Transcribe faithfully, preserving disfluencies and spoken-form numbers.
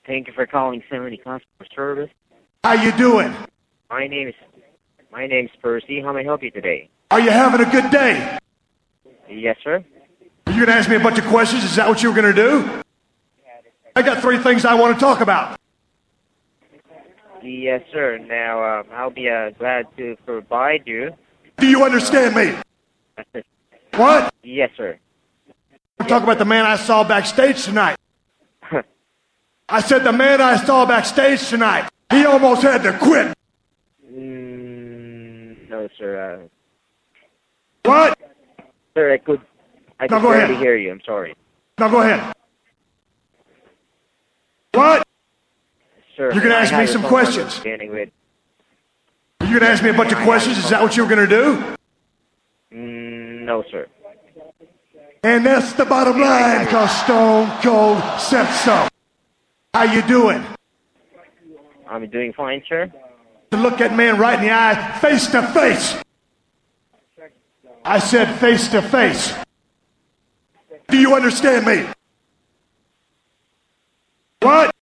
Thank you for calling seventy customer service. How you doing? My name is my name's Percy. How may I help you today? Are you having a good day? Yes, sir. Are you going to ask me a bunch of questions? Is that what you were going to do? I got three things I want to talk about. Yes, sir. Now, uh, I'll be uh, glad to provide you. Do you understand me? What? Yes, sir. I'm talking about the man I saw backstage tonight. I said the man I saw backstage tonight. He almost had to quit. Mm, no, sir. Uh, What? sir, I could. I No, could go barely ahead. hear you. I'm sorry. Now go ahead. What? Sir, You're gonna may I ask me have your some phone questions. number beginning with- Are you going to ask me a bunch of questions? Is that what you were going to do? Mm, no, sir. And that's the bottom line, cause Stone Cold said so. How you doing? I'm doing fine, sir. To look that man right in the eye, face to face. I said face to face. Do you understand me? What?